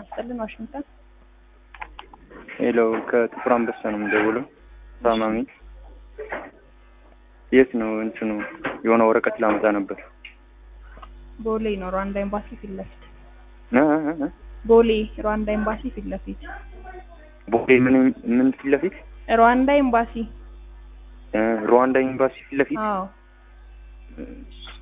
ይስጥልን ዋሽንግተን። ሄሎ ከጥቁር አንበሳ ነው የምደውለው። ታማሚ የት ነው እንትኑ የሆነ ወረቀት ላመጣ ነበር። ቦሌ ነው ሩዋንዳ ኤምባሲ ፊት ለፊት። ቦሌ ሩዋንዳ ኤምባሲ ፊት ለፊት። ቦሌ ምን ፊት ለፊት? ሩዋንዳ ኤምባሲ። ሩዋንዳ ኤምባሲ ፊት ለፊት። አዎ